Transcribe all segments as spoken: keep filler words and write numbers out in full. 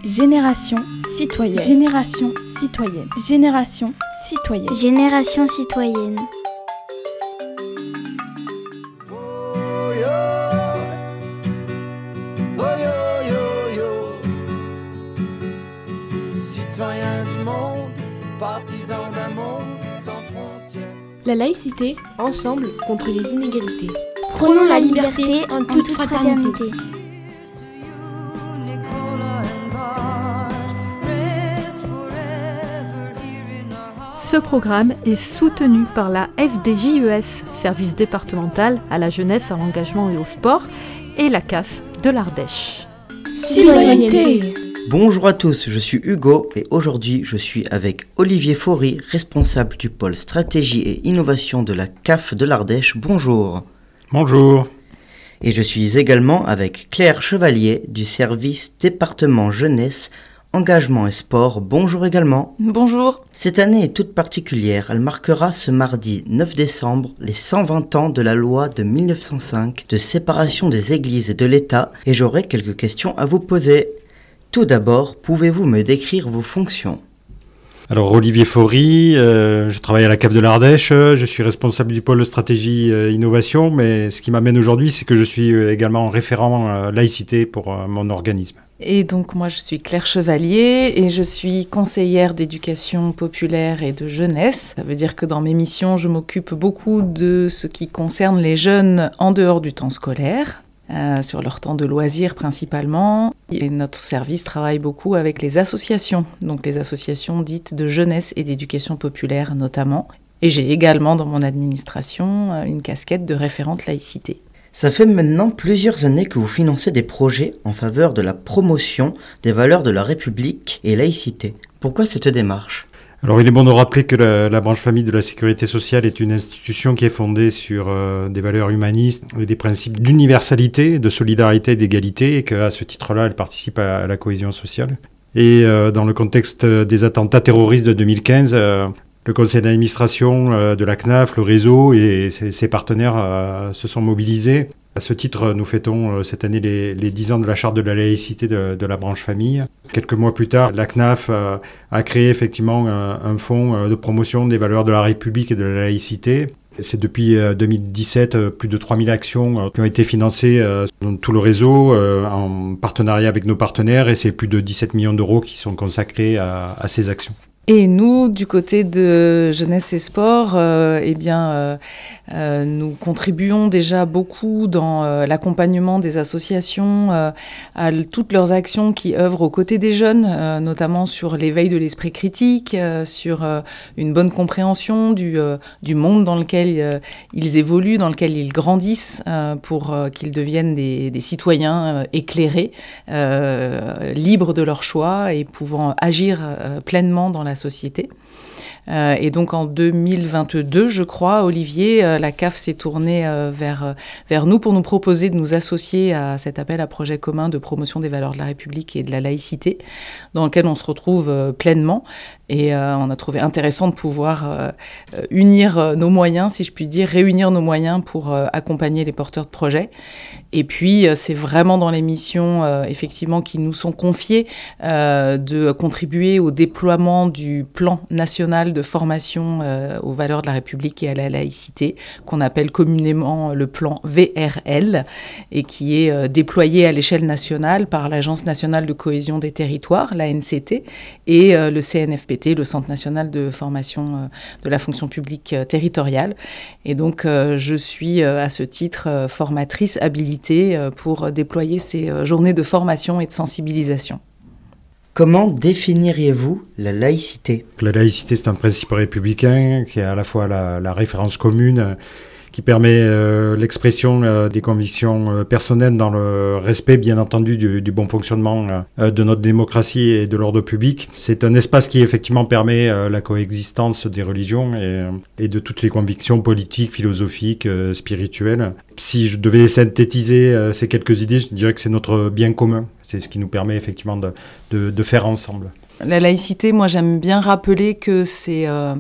Génération citoyenne. Génération citoyenne. Génération citoyenne. Génération citoyenne. Citoyens du monde, partisans d'un monde sans frontières. La laïcité, ensemble contre les inégalités. Prônons la liberté en toute fraternité. Ce programme est soutenu par la S D J E S, service départemental à la jeunesse, à l'engagement et au sport, et la C A F de l'Ardèche. Citoyenneté. Bonjour à tous, je suis Hugo et aujourd'hui je suis avec Olivier Faury, responsable du pôle stratégie et innovation de la C A F de l'Ardèche. Bonjour. Bonjour. Et je suis également avec Claire Chevalier du service département jeunesse, engagement et sport. Bonjour également. Bonjour. Cette année est toute particulière, elle marquera ce mardi neuf décembre les cent vingt ans de la loi de mille neuf cent cinq de séparation des églises et de l'État et j'aurai quelques questions à vous poser. Tout d'abord, pouvez-vous me décrire vos fonctions ? Alors Olivier Faury, euh, je travaille à la C A F de l'Ardèche, je suis responsable du pôle stratégie euh, innovation, mais ce qui m'amène aujourd'hui, c'est que je suis également référent euh, laïcité pour euh, mon organisme. Et donc moi je suis Claire Chevalier et je suis conseillère d'éducation populaire et de jeunesse. Ça veut dire que dans mes missions, je m'occupe beaucoup de ce qui concerne les jeunes en dehors du temps scolaire. Euh, sur leur temps de loisirs principalement. Et notre service travaille beaucoup avec les associations, donc les associations dites de jeunesse et d'éducation populaire notamment. Et j'ai également dans mon administration une casquette de référente laïcité. Ça fait maintenant plusieurs années que vous financez des projets en faveur de la promotion des valeurs de la République et laïcité. Pourquoi cette démarche ? Alors il est bon de rappeler que la, la branche famille de la sécurité sociale est une institution qui est fondée sur euh, des valeurs humanistes et des principes d'universalité, de solidarité et d'égalité, et qu'à ce titre-là, elle participe à, à la cohésion sociale. Et euh, dans le contexte des attentats terroristes de deux mille quinze, euh, le conseil d'administration euh, de la C N A F, le réseau et ses, ses partenaires euh, se sont mobilisés. À ce titre, nous fêtons euh, cette année les, les dix ans de la charte de la laïcité de, de la branche famille. Quelques mois plus tard, la C N A F euh, a créé effectivement un, un fonds euh, de promotion des valeurs de la République et de la laïcité. C'est depuis euh, deux mille dix-sept euh, plus de trois mille actions euh, qui ont été financées euh, dans tout le réseau euh, en partenariat avec nos partenaires et c'est plus de dix-sept millions d'euros qui sont consacrés à, à ces actions. Et nous, du côté de jeunesse et sport, euh, eh bien, euh, euh, nous contribuons déjà beaucoup dans euh, l'accompagnement des associations euh, à l- toutes leurs actions qui œuvrent aux côtés des jeunes, euh, notamment sur l'éveil de l'esprit critique, euh, sur euh, une bonne compréhension du, euh, du monde dans lequel euh, ils évoluent, dans lequel ils grandissent, euh, pour euh, qu'ils deviennent des, des citoyens euh, éclairés, euh, libres de leurs choix et pouvant agir euh, pleinement dans la société. Euh, et donc en deux mille vingt-deux, je crois, Olivier, euh, la C A F s'est tournée euh, vers, euh, vers nous pour nous proposer de nous associer à cet appel à projet commun de promotion des valeurs de la République et de la laïcité, dans lequel on se retrouve euh, pleinement. Et euh, on a trouvé intéressant de pouvoir euh, unir euh, nos moyens, si je puis dire, réunir nos moyens pour euh, accompagner les porteurs de projets. Et puis, euh, c'est vraiment dans les missions, euh, effectivement, qui nous sont confiées, euh, de contribuer au déploiement du plan national de formation euh, aux valeurs de la République et à la laïcité, qu'on appelle communément le plan V R L, et qui est euh, déployé à l'échelle nationale par l'Agence nationale de cohésion des territoires, l'A N C T, et euh, le C N F P T, le Centre national de formation euh, de la fonction publique euh, territoriale. Et donc, euh, je suis euh, à ce titre euh, formatrice habilitée euh, pour déployer ces euh, journées de formation et de sensibilisation. Comment définiriez-vous la laïcité ? La laïcité, c'est un principe républicain qui est à la fois la, la référence commune, qui permet euh, l'expression euh, des convictions euh, personnelles dans le respect, bien entendu, du, du bon fonctionnement euh, de notre démocratie et de l'ordre public. C'est un espace qui, effectivement, permet euh, la coexistence des religions et, et de toutes les convictions politiques, philosophiques, euh, spirituelles. Si je devais synthétiser euh, ces quelques idées, je dirais que c'est notre bien commun. C'est ce qui nous permet, effectivement, de, de, de faire ensemble. La laïcité, moi, j'aime bien rappeler que c'est... Euh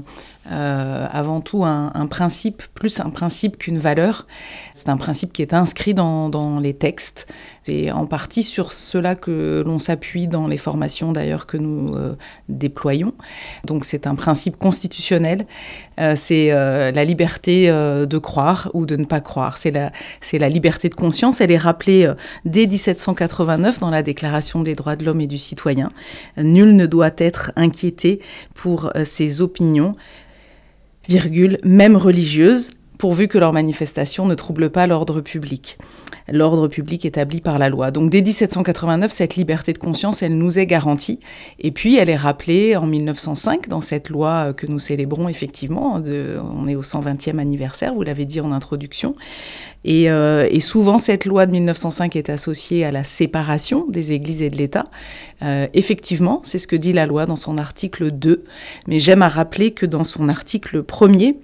euh, avant tout un, un principe, plus un principe qu'une valeur. C'est un principe qui est inscrit dans, dans les textes. C'est en partie sur cela que l'on s'appuie dans les formations d'ailleurs que nous euh, déployons. Donc c'est un principe constitutionnel, euh, c'est euh, la liberté euh, de croire ou de ne pas croire. C'est la, c'est la liberté de conscience, elle est rappelée euh, dès dix-sept cent quatre-vingt-neuf dans la Déclaration des droits de l'homme et du citoyen. Nul ne doit être inquiété pour euh, ses opinions, virgule, même religieuses, pourvu que leur manifestation ne trouble pas l'ordre public. L'ordre public établi par la loi. Donc dès dix-sept cent quatre-vingt-neuf, cette liberté de conscience, elle nous est garantie. Et puis elle est rappelée en mille neuf cent cinq dans cette loi que nous célébrons effectivement. De, on est au cent vingtième anniversaire, vous l'avez dit en introduction. Et, euh, et souvent, cette loi de mille neuf cent cinq est associée à la séparation des églises et de l'État. Euh, effectivement, c'est ce que dit la loi dans son article deux. Mais j'aime à rappeler que dans son article premier,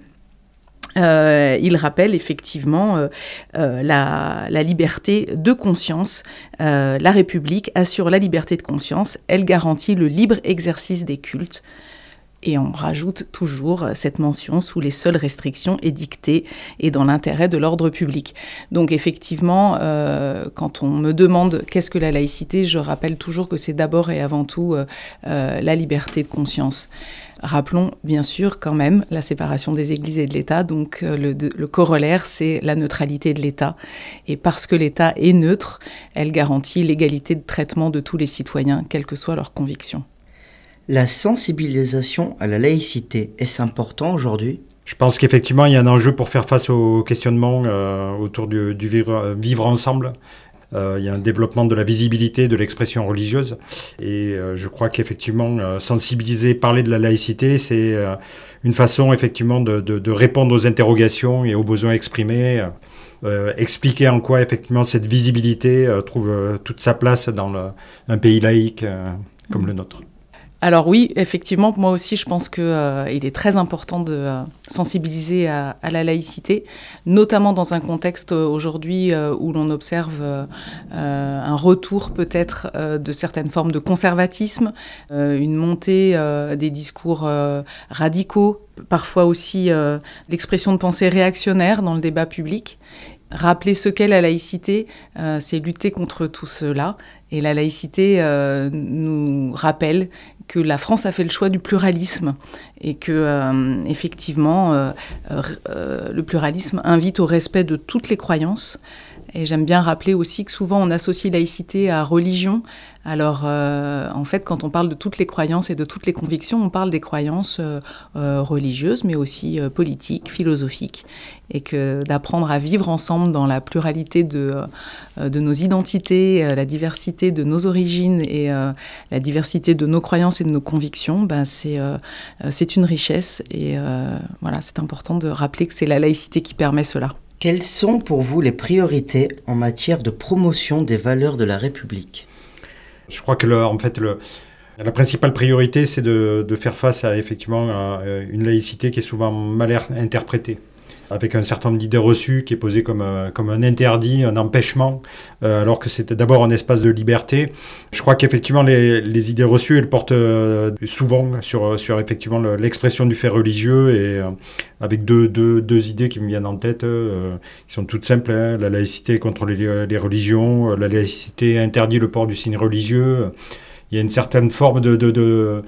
Euh, il rappelle effectivement euh, euh, la, la liberté de conscience. Euh, la République assure la liberté de conscience, elle garantit le libre exercice des cultes. Et on rajoute toujours cette mention sous les seules restrictions édictées et dans l'intérêt de l'ordre public. Donc effectivement, euh, quand on me demande qu'est-ce que la laïcité, je rappelle toujours que c'est d'abord et avant tout euh, euh, la liberté de conscience. Rappelons bien sûr quand même la séparation des églises et de l'État, donc euh, le, de, le corollaire c'est la neutralité de l'État. Et parce que l'État est neutre, elle garantit l'égalité de traitement de tous les citoyens, quelles que soient leurs convictions. La sensibilisation à la laïcité, est-ce important aujourd'hui ? Je pense qu'effectivement, il y a un enjeu pour faire face au questionnement euh, autour du, du vivre, vivre ensemble. Euh, il y a un développement de la visibilité de l'expression religieuse. Et euh, je crois qu'effectivement, euh, sensibiliser, parler de la laïcité, c'est euh, une façon effectivement de, de, de répondre aux interrogations et aux besoins exprimés. Euh, expliquer en quoi effectivement cette visibilité euh, trouve euh, toute sa place dans le, un pays laïque euh, comme mmh. le nôtre. Alors oui, effectivement, moi aussi, je pense qu'il euh, est très important de euh, sensibiliser à, à la laïcité, notamment dans un contexte euh, aujourd'hui euh, où l'on observe euh, un retour peut-être euh, de certaines formes de conservatisme, euh, une montée euh, des discours euh, radicaux, parfois aussi euh, l'expression de pensée réactionnaire dans le débat public. Rappeler ce qu'est la laïcité, euh, c'est lutter contre tout cela. Et la laïcité euh, nous rappelle que la France a fait le choix du pluralisme et que, euh, effectivement, euh, euh, le pluralisme invite au respect de toutes les croyances. Et j'aime bien rappeler aussi que souvent on associe laïcité à religion. Alors, euh, en fait, quand on parle de toutes les croyances et de toutes les convictions, on parle des croyances euh, euh, religieuses, mais aussi euh, politiques, philosophiques. Et que d'apprendre à vivre ensemble dans la pluralité de, euh, de nos identités, euh, la diversité de nos origines et euh, la diversité de nos croyances et de nos convictions, ben c'est, euh, c'est une richesse. Et euh, voilà, c'est important de rappeler que c'est la laïcité qui permet cela. Quelles sont pour vous les priorités en matière de promotion des valeurs de la République ? Je crois que le, en fait, le, la principale priorité, c'est de, de faire face à effectivement à une laïcité qui est souvent mal interprétée, avec un certain nombre d'idées reçues qui est posé comme, euh, comme un interdit, un empêchement, euh, alors que c'était d'abord un espace de liberté. Je crois qu'effectivement, les, les idées reçues, elles portent euh, souvent sur, sur effectivement le, l'expression du fait religieux, et euh, avec deux, deux, deux idées qui me viennent en tête, euh, qui sont toutes simples. Hein. La laïcité contre les, les religions, la laïcité interdit le port du signe religieux. Il y a une certaine forme de... de, de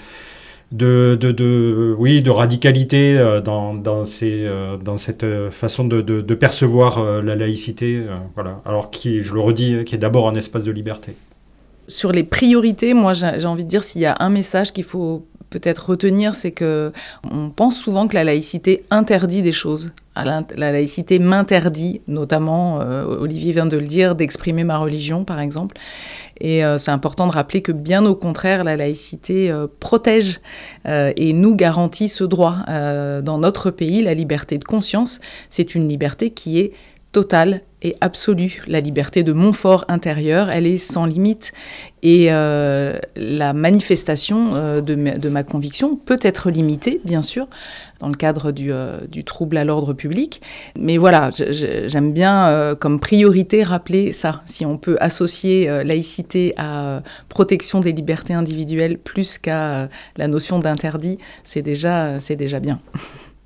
De, de, de, oui, de radicalité euh, dans, dans, ces, euh, dans cette façon de, de, de percevoir euh, la laïcité, euh, voilà. Alors qui, je le redis, qui est d'abord un espace de liberté. Sur les priorités, moi j'ai, j'ai envie de dire, s'il y a un message qu'il faut peut-être retenir, c'est qu'on pense souvent que la laïcité interdit des choses. La, la laïcité m'interdit, notamment, euh, Olivier vient de le dire, d'exprimer ma religion, par exemple. Et euh, c'est important de rappeler que, bien au contraire, la laïcité euh, protège euh, et nous garantit ce droit. Euh, dans notre pays, la liberté de conscience, c'est une liberté qui est totale et absolue. La liberté de mon fort intérieur, elle est sans limite. Et euh, la manifestation euh, de, ma, de ma conviction peut être limitée, bien sûr, dans le cadre du, euh, du trouble à l'ordre public. Mais voilà, je, j'aime bien euh, comme priorité rappeler ça. Si on peut associer euh, laïcité à euh, protection des libertés individuelles plus qu'à euh, la notion d'interdit, c'est déjà, c'est déjà bien.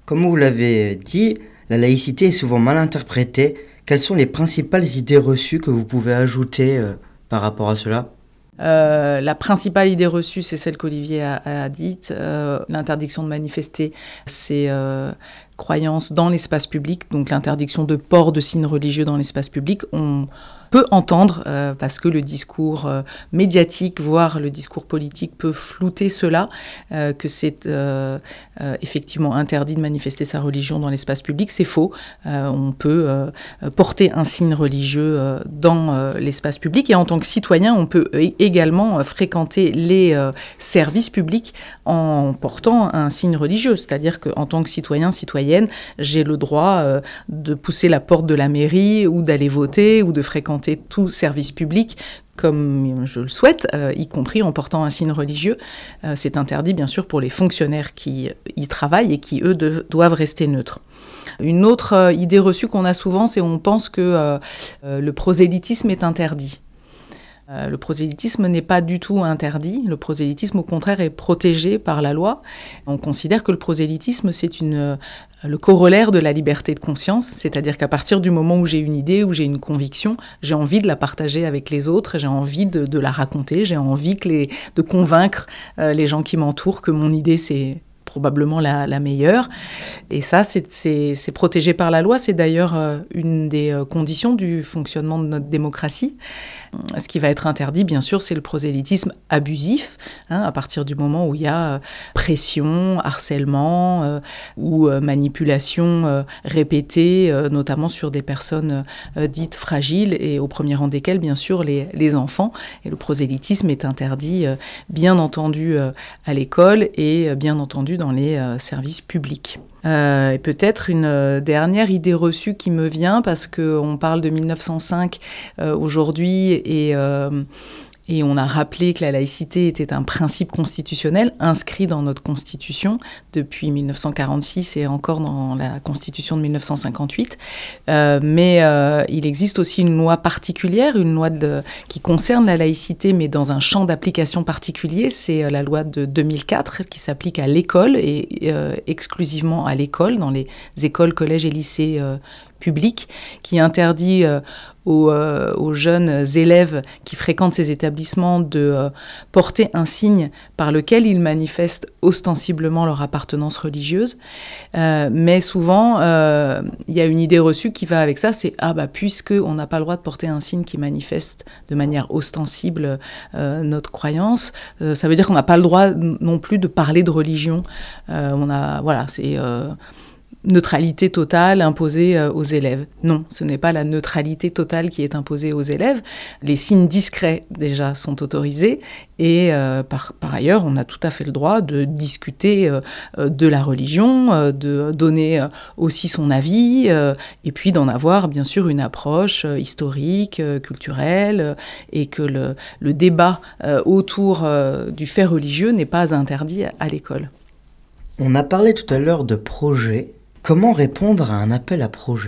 Comme vous l'avez dit, la laïcité est souvent mal interprétée. Quelles sont les principales idées reçues que vous pouvez ajouter euh, par rapport à cela ? Euh, la principale idée reçue, c'est celle qu'Olivier a, a dite. Euh, l'interdiction de manifester, c'est euh, croyance dans l'espace public, donc l'interdiction de port de signes religieux dans l'espace public. On peut entendre, euh, parce que le discours euh, médiatique, voire le discours politique peut flouter cela, euh, que c'est euh, euh, effectivement interdit de manifester sa religion dans l'espace public. C'est faux. Euh, on peut euh, porter un signe religieux euh, dans euh, l'espace public, et en tant que citoyen, on peut également euh, fréquenter les euh, services publics en portant un signe religieux. C'est-à-dire qu'en tant que citoyen, citoyenne, j'ai le droit euh, de pousser la porte de la mairie ou d'aller voter ou de fréquenter tout service public comme je le souhaite, euh, y compris en portant un signe religieux. Euh, c'est interdit, bien sûr, pour les fonctionnaires qui y travaillent et qui, eux, de, doivent rester neutres. Une autre euh, idée reçue qu'on a souvent, c'est qu'on pense que euh, euh, le prosélytisme est interdit. Euh, le prosélytisme n'est pas du tout interdit. Le prosélytisme, au contraire, est protégé par la loi. On considère que le prosélytisme, c'est une, euh, le corollaire de la liberté de conscience, c'est-à-dire qu'à partir du moment où j'ai une idée, où j'ai une conviction, j'ai envie de la partager avec les autres, j'ai envie de, de la raconter, j'ai envie que les, de convaincre euh, les gens qui m'entourent que mon idée, c'est probablement la, la meilleure. Et ça, c'est, c'est, c'est protégé par la loi. C'est d'ailleurs euh, une des euh, conditions du fonctionnement de notre démocratie. Ce qui va être interdit, bien sûr, c'est le prosélytisme abusif, hein, à partir du moment où il y a euh, pression, harcèlement euh, ou euh, manipulation euh, répétée, euh, notamment sur des personnes euh, dites fragiles, et au premier rang desquelles, bien sûr, les, les enfants. Et le prosélytisme est interdit, euh, bien entendu, euh, à l'école et euh, bien entendu dans les euh, services publics. Euh, et peut-être une euh, dernière idée reçue qui me vient, parce qu'on parle de mille neuf cent cinq euh, aujourd'hui, et, euh, et on a rappelé que la laïcité était un principe constitutionnel inscrit dans notre Constitution depuis mille neuf cent quarante-six et encore dans la Constitution de mille neuf cent cinquante-huit. Euh, mais euh, il existe aussi une loi particulière, une loi de, qui concerne la laïcité, mais dans un champ d'application particulier. C'est la loi de deux mille quatre qui s'applique à l'école et euh, exclusivement à l'école, dans les écoles, collèges et lycées euh, publics, qui interdit euh, aux, euh, aux jeunes élèves qui fréquentent ces établissements de euh, porter un signe par lequel ils manifestent ostensiblement leur appartenance religieuse. Euh, mais souvent, euh, il y a une idée reçue qui va avec ça, c'est « Ah bah puisqu'on n'a pas le droit de porter un signe qui manifeste de manière ostensible euh, notre croyance, euh, ça veut dire qu'on n'a pas le droit non plus de parler de religion. Euh, on a, voilà, c'est... Euh, neutralité totale imposée aux élèves. Non, ce n'est pas la neutralité totale qui est imposée aux élèves. Les signes discrets, déjà, sont autorisés. Et euh, par, par ailleurs, on a tout à fait le droit de discuter euh, de la religion, euh, de donner euh, aussi son avis, euh, et puis d'en avoir, bien sûr, une approche euh, historique, euh, culturelle, euh, et que le, le débat euh, autour euh, du fait religieux n'est pas interdit à, à l'école. On a parlé tout à l'heure de projet. Comment répondre à un appel à projet ?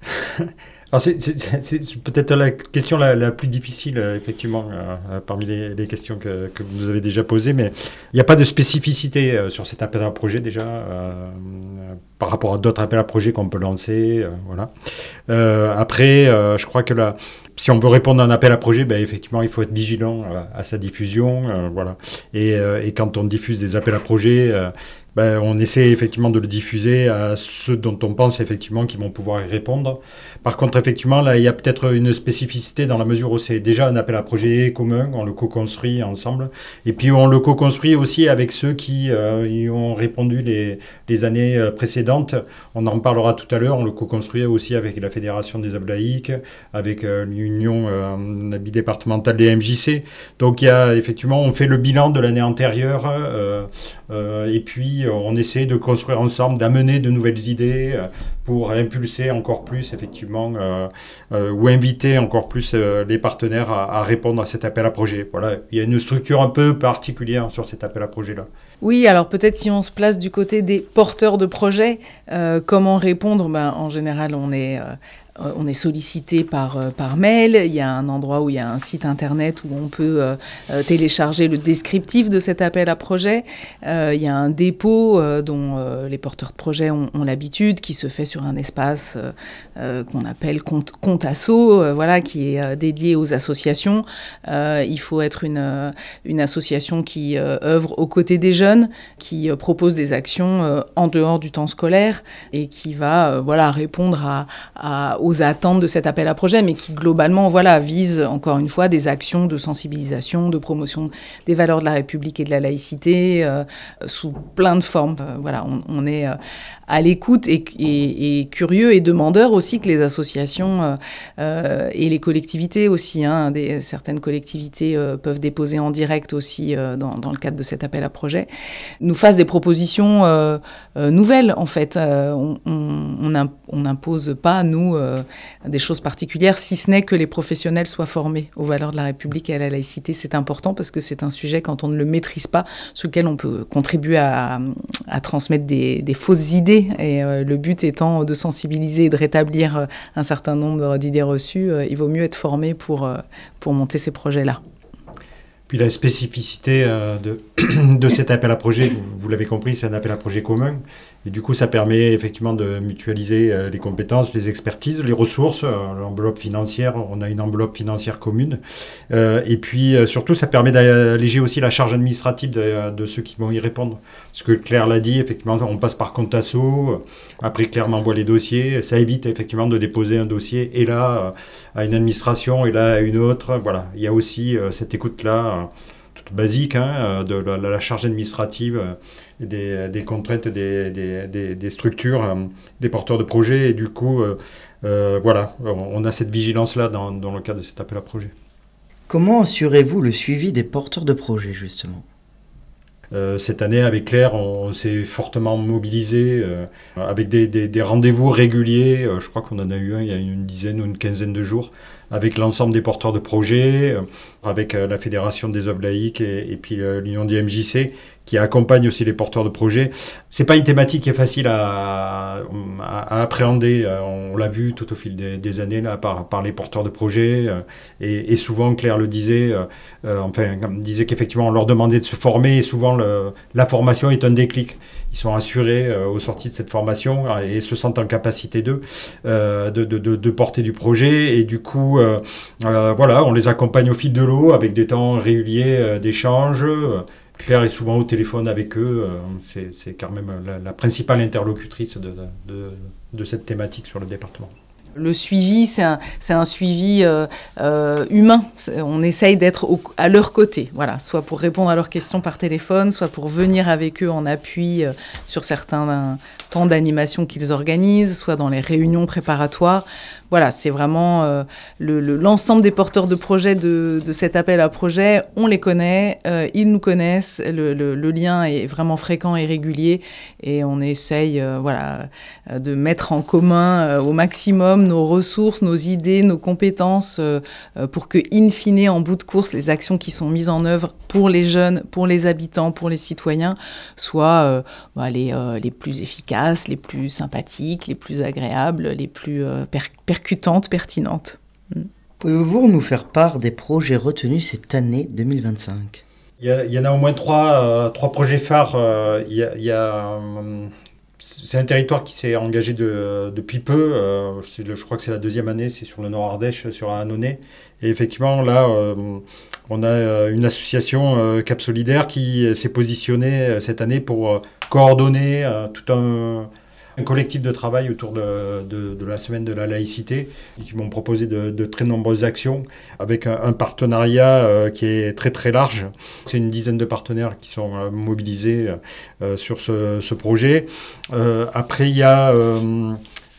Alors c'est, c'est, c'est peut-être la question la, la plus difficile, effectivement, euh, parmi les, les questions que, que vous nous avez déjà posées, mais il n'y a pas de spécificité euh, sur cet appel à projet déjà, euh, par rapport à d'autres appels à projet qu'on peut lancer. Euh, voilà. Euh, après, euh, je crois que là, si on veut répondre à un appel à projet, ben, effectivement, il faut être vigilant à, à sa diffusion. Euh, voilà. et, euh, et quand on diffuse des appels à projet, euh, ben, on essaie effectivement de le diffuser à ceux dont on pense effectivement qu'ils vont pouvoir y répondre. Par contre, effectivement, là, il y a peut-être une spécificité dans la mesure où c'est déjà un appel à projet commun, on le co-construit ensemble. Et puis, on le co-construit aussi avec ceux qui euh, y ont répondu les, les années précédentes. On en parlera tout à l'heure. On le co-construit aussi avec la Fédération des œuvres laïques, avec euh, l'Union euh, bidépartementale des M J C. Donc, il y a effectivement, on fait le bilan de l'année antérieure euh, euh, et puis on essaie de construire ensemble, d'amener de nouvelles idées euh, pour impulser encore plus, effectivement, euh, euh, ou inviter encore plus euh, les partenaires à, à répondre à cet appel à projet. Voilà, il y a une structure un peu particulière sur cet appel à projet-là. Oui, alors peut-être si on se place du côté des porteurs de projets, euh, comment répondre ? Ben, en général, on est... Euh euh, on est sollicité par, euh, par mail. Il y a un endroit où il y a un site internet où on peut euh, euh, télécharger le descriptif de cet appel à projet. Euh, il y a un dépôt euh, dont euh, les porteurs de projet ont, ont l'habitude, qui se fait sur un espace euh, euh, qu'on appelle compte, compte asso, euh, voilà, qui est euh, dédié aux associations. Euh, il faut être une, euh, une association qui euh, œuvre aux côtés des jeunes, qui euh, propose des actions euh, en dehors du temps scolaire et qui va euh, voilà, répondre à, à, aux attentes de cet appel à projet, mais qui globalement voilà, vise encore une fois des actions de sensibilisation, de promotion des valeurs de la République et de la laïcité euh, sous plein de formes. Euh, voilà, on, on est euh, à l'écoute et, et, et curieux et demandeur aussi que les associations euh, euh, et les collectivités aussi, hein, des, certaines collectivités euh, peuvent déposer en direct aussi euh, dans, dans le cadre de cet appel à projet, nous fassent des propositions euh, euh, nouvelles en fait. Euh, on, on, on n'impose pas, nous, euh, des choses particulières, si ce n'est que les professionnels soient formés aux valeurs de la République et à la laïcité. C'est important parce que c'est un sujet, quand on ne le maîtrise pas, sur lequel on peut contribuer à, à transmettre des, des fausses idées. Et euh, le but étant de sensibiliser et de rétablir euh, un certain nombre d'idées reçues, euh, il vaut mieux être formé pour, euh, pour monter ces projets-là. Puis la spécificité euh, de, de cet appel à projet, vous, vous l'avez compris, c'est un appel à projet commun. Et du coup, ça permet effectivement de mutualiser euh, les compétences, les expertises, les ressources, euh, l'enveloppe financière. On a une enveloppe financière commune. Euh, et puis, euh, surtout, ça permet d'alléger aussi la charge administrative de, de ceux qui vont y répondre. Parce que Claire l'a dit, effectivement, on passe par compte asso. Après, Claire m'envoie les dossiers. Ça évite effectivement de déposer un dossier et là, à une administration et là, à une autre. Voilà. Il y a aussi euh, cette écoute-là, toute basique, hein, de la, la charge administrative, des, des contraintes des, des, des, des structures, des porteurs de projets. Et du coup, euh, euh, voilà, on a cette vigilance-là dans, dans le cadre de cet appel à projet. Comment assurez-vous le suivi des porteurs de projets, justement ? Euh, cette année, avec Claire, on, on s'est fortement mobilisé euh, avec des, des, des rendez-vous réguliers. Euh, je crois qu'on en a eu un il y a une dizaine ou une quinzaine de jours avec l'ensemble des porteurs de projets, euh, avec euh, la Fédération des œuvres laïques et, et puis euh, l'Union du M J C qui accompagne aussi les porteurs de projets. C'est pas une thématique qui est facile à, à, à appréhender. Euh, on l'a vu tout au fil des, des années là par, par les porteurs de projets euh, et, et souvent Claire le disait, euh, euh, enfin disait qu'effectivement on leur demandait de se former et souvent le, la formation est un déclic. Ils sont assurés euh, au sorti de cette formation et se sentent en capacité d'eux euh, de, de, de, de porter du projet et du coup euh, euh, voilà, on les accompagne au fil de l'eau avec des temps réguliers euh, d'échange. Claire est souvent au téléphone avec eux, euh, c'est, c'est quand même la, la principale interlocutrice de, de, de cette thématique sur le département. Le suivi, c'est un, c'est un suivi euh, euh, humain. C'est, on essaye d'être au, à leur côté, voilà, soit pour répondre à leurs questions par téléphone, soit pour venir avec eux en appui euh, sur certains euh, temps d'animation qu'ils organisent, soit dans les réunions préparatoires. Voilà, c'est vraiment euh, le, le, l'ensemble des porteurs de projets de, de cet appel à projet. On les connaît, euh, ils nous connaissent, le, le, le lien est vraiment fréquent et régulier et on essaye euh, voilà, de mettre en commun euh, au maximum nos ressources, nos idées, nos compétences euh, pour que, in fine, en bout de course, les actions qui sont mises en œuvre pour les jeunes, pour les habitants, pour les citoyens, soient euh, bah, les, euh, les plus efficaces, les plus sympathiques, les plus agréables, les plus euh, per- percutantes, pertinentes. Mm. Pouvez-vous nous faire part des projets retenus cette année deux mille vingt-cinq ? Il y, a, il y en a au moins trois, euh, trois projets phares. Euh, il y a... Il y a euh, C'est un territoire qui s'est engagé de, depuis peu, euh, je, je crois que c'est la deuxième année, c'est sur le Nord-Ardèche, sur Annonay. Et effectivement, là, euh, on a une association, euh, Cap Solidaire, qui s'est positionnée cette année pour euh, coordonner euh, tout un, un collectif de travail autour de, de, de la semaine de la laïcité, et qui vont proposer de, de très nombreuses actions avec un, un partenariat euh, qui est très très large. C'est une dizaine de partenaires qui sont euh, mobilisés euh, sur ce, ce projet. Euh, après, il y a euh,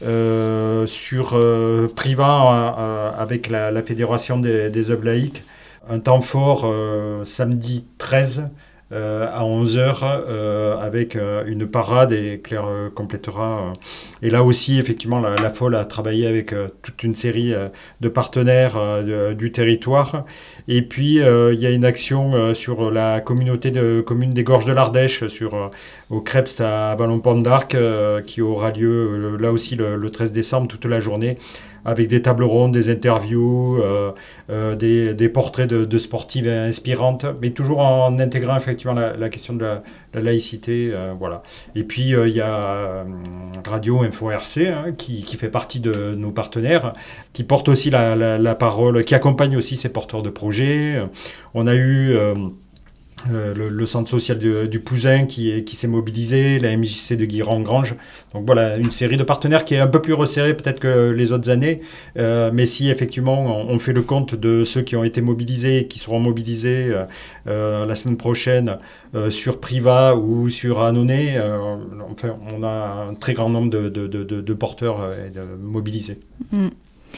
euh, sur euh, Priva euh, avec la, la Fédération des, des œuvres laïques, un temps fort euh, samedi treize Euh, à onze heures euh, avec euh, une parade et Claire euh, complétera. Euh, et là aussi, effectivement, la, la F O L a travaillé avec euh, toute une série euh, de partenaires euh, de, du territoire. Et puis, euh, il y a une action euh, sur la communauté de communes des Gorges de l'Ardèche, sur, euh, au Krebs à Vallon-Pont d'Arc, euh, qui aura lieu euh, là aussi le, le treize décembre, toute la journée, avec des tables rondes, des interviews, euh, euh, des, des portraits de, de sportives inspirantes, mais toujours en intégrant effectivement la, la question de la, la laïcité. Euh, voilà. Et puis, il euh, y a euh, Radio Info R C, hein, qui, qui fait partie de nos partenaires, qui porte aussi la, la, la parole, qui accompagne aussi ces porteurs de projets. On a eu... Euh, Euh, le, le centre social du, du Pouzin qui, est, qui s'est mobilisé, la M J C de Guiron-Grange. Donc voilà, une série de partenaires qui est un peu plus resserrée peut-être que les autres années. Euh, mais si effectivement on, on fait le compte de ceux qui ont été mobilisés et qui seront mobilisés euh, euh, la semaine prochaine euh, sur Privas ou sur Annonay, euh, enfin, on a un très grand nombre de, de, de, de, de porteurs euh, de mobilisés. Mmh.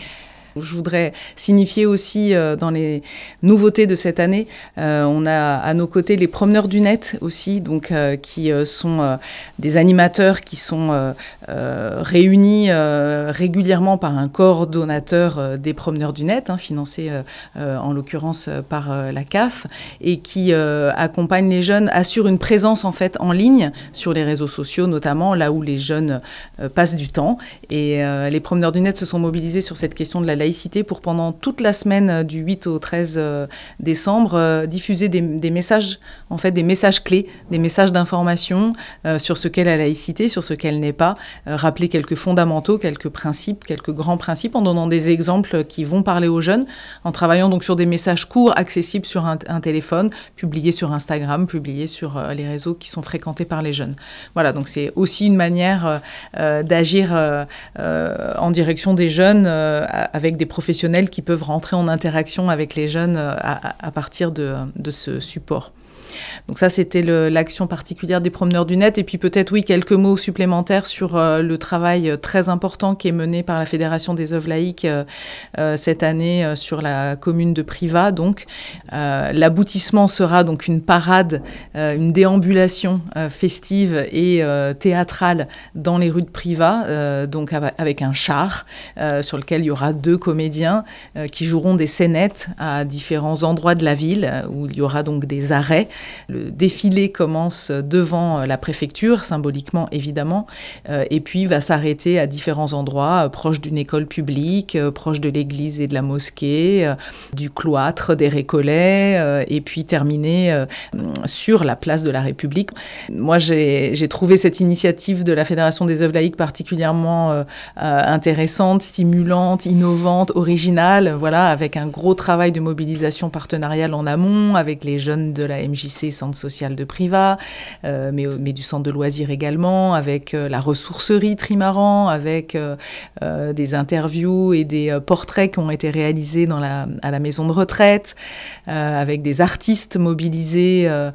Je voudrais signifier aussi euh, dans les nouveautés de cette année, euh, on a à nos côtés les promeneurs du net aussi, donc euh, qui euh, sont euh, des animateurs qui sont euh, euh, réunis euh, régulièrement par un coordonnateur euh, des promeneurs du net, hein, financé euh, euh, en l'occurrence euh, par euh, la C A F, et qui euh, accompagnent les jeunes, assurent une présence en fait en ligne sur les réseaux sociaux, notamment là où les jeunes euh, passent du temps. Et euh, les promeneurs du net se sont mobilisés sur cette question de la laïcité pour pendant toute la semaine du huit au treize décembre euh, diffuser des, des messages, en fait des messages clés, des messages d'information euh, sur ce qu'est la laïcité, sur ce qu'elle n'est pas, euh, rappeler quelques fondamentaux, quelques principes, quelques grands principes en donnant des exemples qui vont parler aux jeunes, en travaillant donc sur des messages courts accessibles sur un, un téléphone, publiés sur Instagram, publiés sur euh, les réseaux qui sont fréquentés par les jeunes. Voilà, donc c'est aussi une manière euh, d'agir euh, euh, en direction des jeunes euh, avec des professionnels qui peuvent rentrer en interaction avec les jeunes à, à partir de, de ce support. Donc ça, c'était le, l'action particulière des promeneurs du net. Et puis peut-être, oui, quelques mots supplémentaires sur euh, le travail très important qui est mené par la Fédération des œuvres laïques euh, euh, cette année euh, sur la commune de Privas. Donc, euh, l'aboutissement sera donc une parade, euh, une déambulation euh, festive et euh, théâtrale dans les rues de Privas, euh, donc avec un char euh, sur lequel il y aura deux comédiens euh, qui joueront des scénettes à différents endroits de la ville euh, où il y aura donc des arrêts. Le défilé commence devant la préfecture, symboliquement évidemment, euh, et puis va s'arrêter à différents endroits, euh, proches d'une école publique, euh, proche de l'église et de la mosquée, euh, du cloître des Récollets, euh, et puis terminer euh, sur la place de la République. Moi, j'ai, j'ai trouvé cette initiative de la Fédération des œuvres laïques particulièrement euh, euh, intéressante, stimulante, innovante, originale, voilà, avec un gros travail de mobilisation partenariale en amont, avec les jeunes de la M J C, centre social de Privas, euh, mais, mais du centre de loisirs également, avec euh, la ressourcerie Trimaran, avec euh, euh, des interviews et des euh, portraits qui ont été réalisés dans la, à la maison de retraite, euh, avec des artistes mobilisés, euh,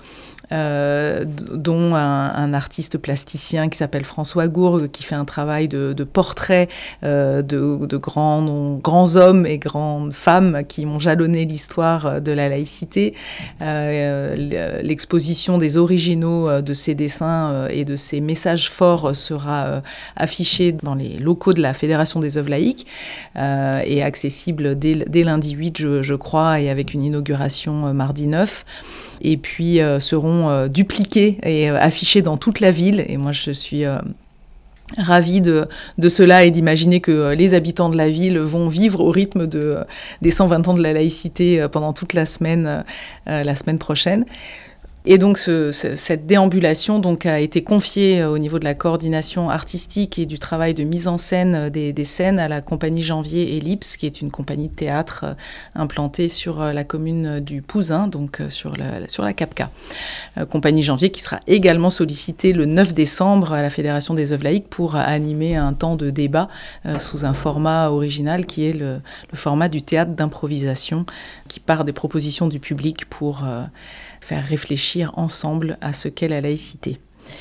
Euh, dont un, un artiste plasticien qui s'appelle François Gourgue, qui fait un travail de, de portrait euh, de, de grands, grands hommes et grandes femmes qui ont jalonné l'histoire de la laïcité. Euh, l'exposition des originaux de ces dessins et de ces messages forts sera affichée dans les locaux de la Fédération des œuvres laïques euh, et accessible dès, dès lundi huit, je, je crois, et avec une inauguration mardi neuf. Et puis euh, seront euh, dupliqués et euh, affichés dans toute la ville. Et moi, je suis euh, ravie de, de cela et d'imaginer que euh, les habitants de la ville vont vivre au rythme de, euh, des cent vingt ans de la laïcité euh, pendant toute la semaine, euh, la semaine prochaine. Et donc ce, ce, cette déambulation donc, a été confiée euh, au niveau de la coordination artistique et du travail de mise en scène des, des scènes à la compagnie Janvier Ellipse, qui est une compagnie de théâtre euh, implantée sur euh, la commune du Pouzin, donc euh, sur, la, sur la Capca. Euh, compagnie Janvier qui sera également sollicitée le neuf décembre à la Fédération des œuvres laïques pour animer un temps de débat euh, sous un format original qui est le, le format du théâtre d'improvisation, qui part des propositions du public pour euh, faire réfléchir ensemble à ce qu'est la laïcité.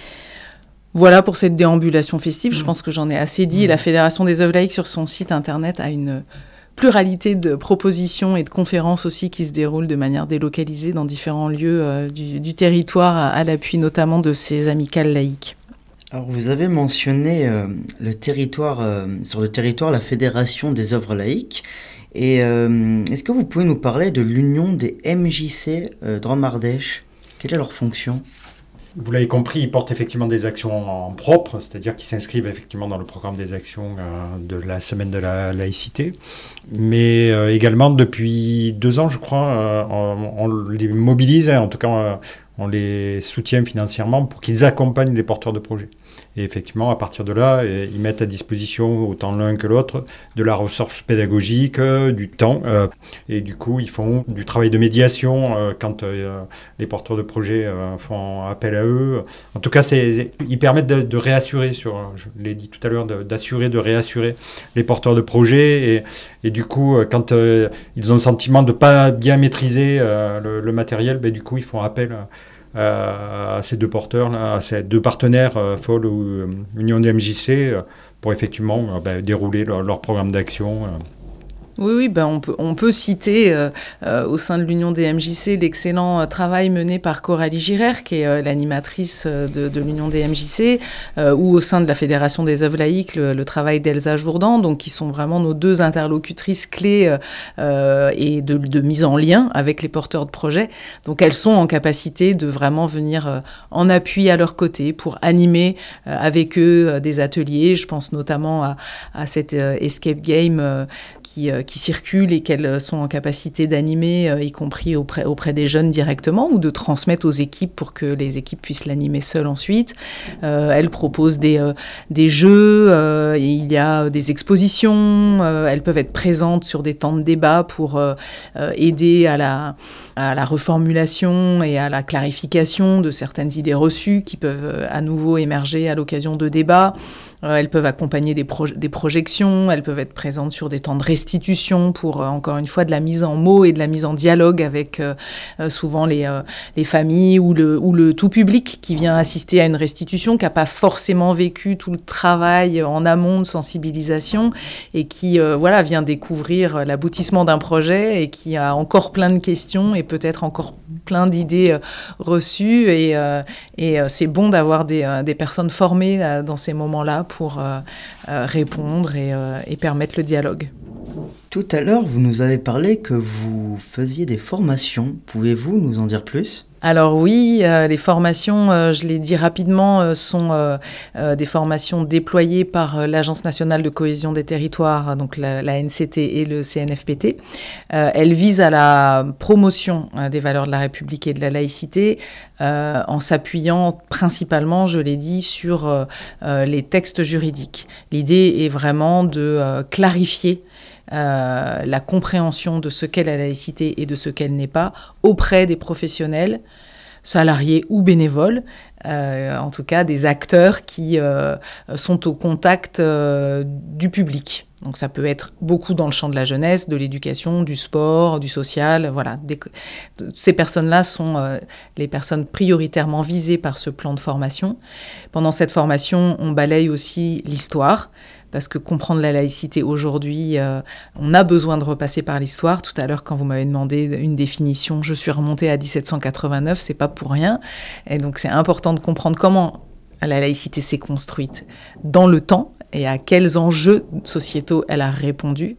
Voilà pour cette déambulation festive. Je pense que j'en ai assez dit. La Fédération des œuvres laïques, sur son site internet, a une pluralité de propositions et de conférences aussi qui se déroulent de manière délocalisée dans différents lieux euh, du, du territoire, à, à l'appui notamment de ces amicales laïques. Alors vous avez mentionné euh, le territoire, euh, sur le territoire la Fédération des œuvres laïques. Et euh, est-ce que vous pouvez nous parler de l'union des M J C euh, Drôme-Ardèche ? Quelle est leur fonction ? Vous l'avez compris, ils portent effectivement des actions en propre, c'est-à-dire qu'ils s'inscrivent effectivement dans le programme des actions euh, de la semaine de la laïcité. Mais euh, également, depuis deux ans, je crois, euh, on, on les mobilise, hein, en tout cas, on, on les soutient financièrement pour qu'ils accompagnent les porteurs de projets. Et effectivement, à partir de là, ils mettent à disposition, autant l'un que l'autre, de la ressource pédagogique, euh, du temps. Euh, et du coup, ils font du travail de médiation euh, quand euh, les porteurs de projets euh, font appel à eux. En tout cas, c'est, ils permettent de, de réassurer, sur, je l'ai dit tout à l'heure, de, d'assurer, de réassurer les porteurs de projets. Et, et du coup, quand euh, ils ont le sentiment de ne pas bien maîtriser euh, le, le matériel, ben, du coup, ils font appel à à ces deux porteurs, là, à ces deux partenaires, euh, F O L ou euh, Union D M J C, euh, pour effectivement euh, bah, dérouler leur, leur programme d'action. Euh. Oui, oui ben on, peut, on peut citer euh, euh, au sein de l'Union D M J C l'excellent euh, travail mené par Coralie Girard, qui est euh, l'animatrice euh, de, de l'Union D M J C, euh, ou au sein de la Fédération des œuvres laïques, le, le travail d'Elsa Jourdan, donc qui sont vraiment nos deux interlocutrices clés euh, et de, de mise en lien avec les porteurs de projets. Donc elles sont en capacité de vraiment venir euh, en appui à leur côté pour animer euh, avec eux euh, des ateliers. Je pense notamment à, à cette euh, escape game euh, qui euh, qui circulent et qu'elles sont en capacité d'animer, euh, y compris auprès, auprès des jeunes directement, ou de transmettre aux équipes pour que les équipes puissent l'animer seules ensuite. Euh, elles proposent des, euh, des jeux, euh, il y a des expositions, euh, elles peuvent être présentes sur des temps de débat pour euh, euh, aider à la, à la reformulation et à la clarification de certaines idées reçues qui peuvent euh, à nouveau émerger à l'occasion de débats. Euh, elles peuvent accompagner des, pro- des projections, elles peuvent être présentes sur des temps de restitution pour, euh, encore une fois, de la mise en mots et de la mise en dialogue avec euh, euh, souvent les, euh, les familles ou le, ou le tout public qui vient assister à une restitution, qui n'a pas forcément vécu tout le travail en amont de sensibilisation et qui euh, voilà, vient découvrir l'aboutissement d'un projet et qui a encore plein de questions et peut-être encore plein d'idées euh, reçues. Et, euh, et euh, c'est bon d'avoir des, euh, des personnes formées euh, dans ces moments-là pour euh, euh, répondre et, euh, et permettre le dialogue. Tout à l'heure, vous nous avez parlé que vous faisiez des formations. Pouvez-vous nous en dire plus ? Alors oui, euh, les formations, euh, je l'ai dit rapidement, euh, sont euh, euh, des formations déployées par euh, l'Agence nationale de cohésion des territoires, donc la, la N C T et le C N F P T. Euh, elles visent à la promotion euh, des valeurs de la République et de la laïcité, euh, en s'appuyant principalement, je l'ai dit, sur euh, euh, les textes juridiques. L'idée est vraiment de euh, clarifier Euh, la compréhension de ce qu'est la laïcité et de ce qu'elle n'est pas auprès des professionnels, salariés ou bénévoles, euh, en tout cas des acteurs qui euh, sont au contact euh, du public. Donc ça peut être beaucoup dans le champ de la jeunesse, de l'éducation, du sport, du social, voilà. Des, ces personnes-là sont euh, les personnes prioritairement visées par ce plan de formation. Pendant cette formation, on balaye aussi l'histoire, parce que comprendre la laïcité aujourd'hui, euh, on a besoin de repasser par l'histoire. Tout à l'heure, quand vous m'avez demandé une définition, je suis remontée à dix-sept cent quatre-vingt-neuf, c'est pas pour rien. Et donc c'est important de comprendre comment la laïcité s'est construite dans le temps et à quels enjeux sociétaux elle a répondu.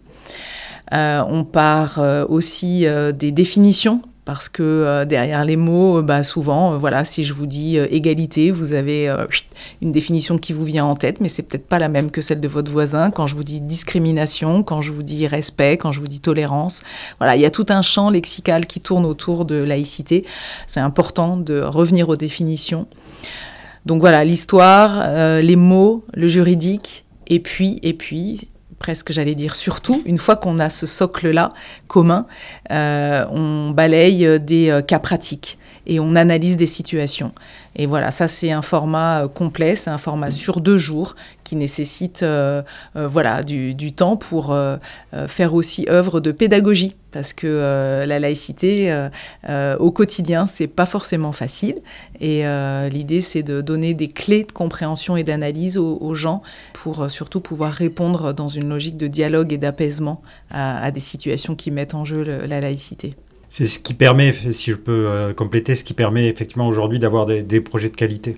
Euh, on part euh, aussi euh, des définitions, parce que euh, derrière les mots, bah, souvent, euh, voilà, si je vous dis euh, égalité, vous avez euh, une définition qui vous vient en tête, mais c'est peut-être pas la même que celle de votre voisin. Quand je vous dis discrimination, quand je vous dis respect, quand je vous dis tolérance, voilà, il y a tout un champ lexical qui tourne autour de laïcité. C'est important de revenir aux définitions. Donc voilà, l'histoire, euh, les mots, le juridique, et puis, et puis, presque j'allais dire surtout, une fois qu'on a ce socle-là commun, euh, on balaye des euh, cas pratiques et on analyse des situations. Et voilà, ça c'est un format euh, complet, c'est un format sur deux jours qui nécessite euh, euh, voilà, du, du temps pour euh, euh, faire aussi œuvre de pédagogie, parce que euh, la laïcité euh, euh, au quotidien, c'est pas forcément facile. Et euh, l'idée, c'est de donner des clés de compréhension et d'analyse aux, aux gens pour euh, surtout pouvoir répondre dans une logique de dialogue et d'apaisement à, à des situations qui mettent en jeu le, la laïcité. C'est ce qui permet, si je peux euh, compléter, ce qui permet effectivement aujourd'hui d'avoir des, des projets de qualité.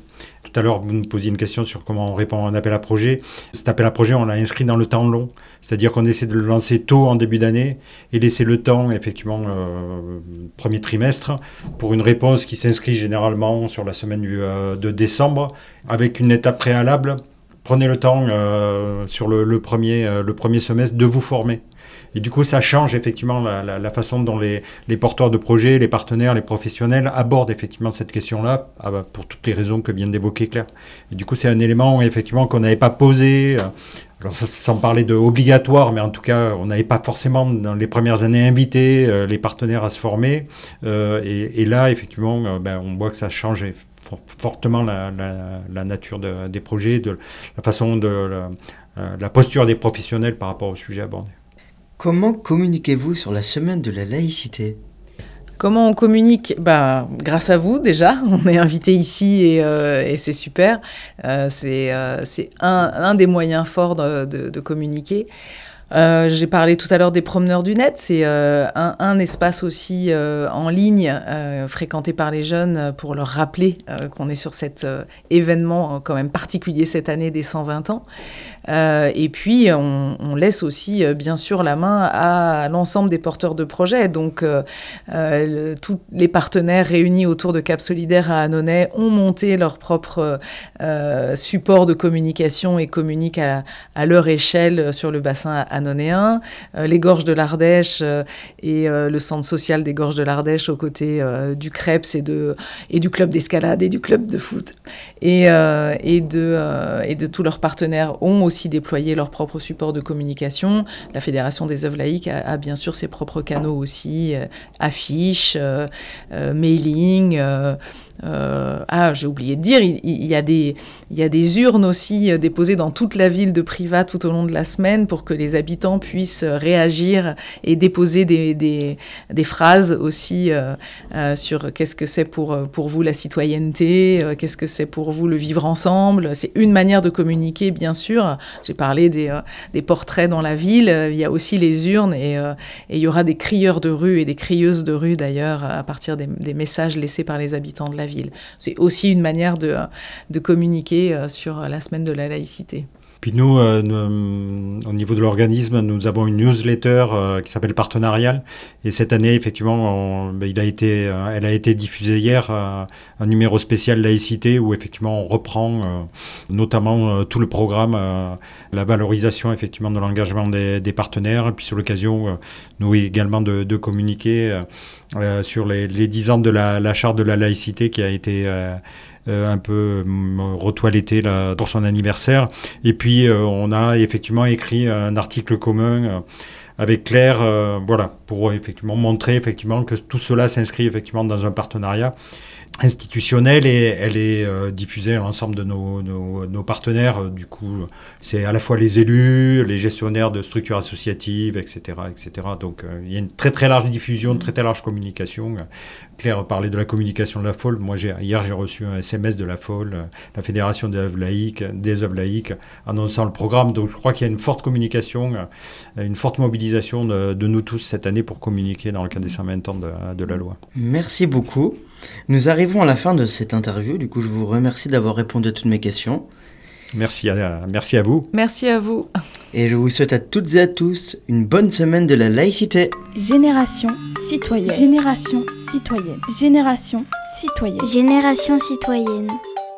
Tout à l'heure, vous nous posiez une question sur comment on répond à un appel à projet. Cet appel à projet, on l'a inscrit dans le temps long. C'est-à-dire qu'on essaie de le lancer tôt en début d'année et laisser le temps, effectivement, euh, premier trimestre, pour une réponse qui s'inscrit généralement sur la semaine du, euh, de décembre, avec une étape préalable. Prenez le temps euh, sur le, le, premier, euh, le premier semestre de vous former. Et du coup, ça change effectivement la, la, la façon dont les, les porteurs de projets, les partenaires, les professionnels abordent effectivement cette question-là, ah bah, pour toutes les raisons que vient d'évoquer Claire. Et du coup, c'est un élément effectivement qu'on n'avait pas posé, alors sans parler de obligatoire, mais en tout cas, on n'avait pas forcément dans les premières années invité euh, les partenaires à se former. Euh, et, et là, effectivement, euh, ben, on voit que ça change fortement la, la, la nature de, des projets, de la façon de la, la posture des professionnels par rapport au sujet abordé. Comment communiquez-vous sur la semaine de la laïcité ? Comment on communique ? Bah, grâce à vous déjà, on est invité ici et, euh, et c'est super. Euh, c'est euh, c'est un, un des moyens forts de, de, de communiquer. Euh, j'ai parlé tout à l'heure des promeneurs du net, c'est euh, un, un espace aussi euh, en ligne euh, fréquenté par les jeunes pour leur rappeler euh, qu'on est sur cet euh, événement euh, quand même particulier cette année des cent vingt ans. Euh, et puis on, on laisse aussi euh, bien sûr la main à l'ensemble des porteurs de projets. Donc euh, euh, le, tous les partenaires réunis autour de Cap Solidaire à Annonay ont monté leur propre euh, support de communication et communiquent à, à leur échelle sur le bassin annonéen, euh, les Gorges de l'Ardèche euh, et euh, le centre social des Gorges de l'Ardèche aux côtés euh, du Creps et, de, et du club d'escalade et du club de foot. Et, euh, et, de, euh, et de tous leurs partenaires ont aussi déployé leur propre support de communication. La Fédération des œuvres laïques a, a bien sûr ses propres canaux aussi, euh, affiches, euh, euh, mailing, euh, Euh, ah, j'ai oublié de dire, il, il, y a des, il y a des urnes aussi euh, déposées dans toute la ville de Privas tout au long de la semaine pour que les habitants puissent euh, réagir et déposer des, des, des phrases aussi euh, euh, sur qu'est-ce que c'est pour, pour vous la citoyenneté, euh, qu'est-ce que c'est pour vous le vivre ensemble. C'est une manière de communiquer, bien sûr. J'ai parlé des, euh, des portraits dans la ville, il y a aussi les urnes et, euh, et il y aura des crieurs de rue et des crieuses de rue d'ailleurs à partir des, des messages laissés par les habitants de la ville. C'est aussi une manière de, de communiquer sur la semaine de la laïcité. Puis nous, euh, nous, au niveau de l'organisme, nous avons une newsletter euh, qui s'appelle Partenarial. Et cette année, effectivement, on, ben, il a été, euh, elle a été diffusée hier, euh, un numéro spécial laïcité où effectivement on reprend euh, notamment euh, tout le programme, euh, la valorisation effectivement de l'engagement des, des partenaires. Et puis sur l'occasion, euh, nous également de, de communiquer euh, sur les, les dix ans de la, la charte de la laïcité qui a été euh, Euh, un peu euh, retoiletté là, pour son anniversaire. Et puis, euh, on a effectivement écrit un article commun euh, avec Claire, euh, voilà, pour effectivement montrer effectivement que tout cela s'inscrit effectivement dans un partenariat institutionnelle et elle est euh, diffusée à l'ensemble de nos, nos, nos partenaires. Du coup, c'est à la fois les élus, les gestionnaires de structures associatives, et cetera, et cetera. Donc, euh, il y a une très très large diffusion, une très très large communication. Claire parlait de la communication de la F O L. Moi, j'ai, hier, j'ai reçu un S M S de la F O L, la Fédération des œuvres laïques, des œuvres laïques, annonçant le programme. Donc, je crois qu'il y a une forte communication, une forte mobilisation de, de nous tous cette année pour communiquer dans le cadre des cent vingt ans de, de la loi. Merci beaucoup. Nous arrivons à la fin de cette interview. Du coup, je vous remercie d'avoir répondu à toutes mes questions. Merci à, merci à vous. Merci à vous. Et je vous souhaite à toutes et à tous une bonne semaine de la laïcité. Génération citoyenne. Génération citoyenne. Génération citoyenne. Génération citoyenne.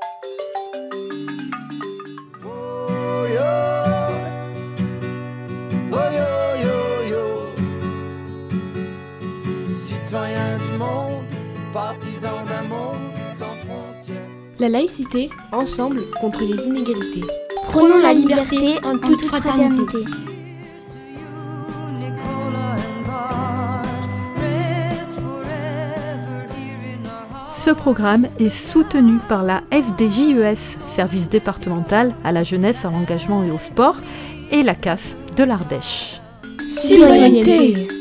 Citoyens du monde, partisans d'un monde sans frontières. La laïcité, ensemble contre les inégalités. Prônons la liberté en toute fraternité. Ce programme est soutenu par la S D J E S, service départemental à la jeunesse, à l'engagement et au sport, et la C A F de l'Ardèche. Citoyenneté.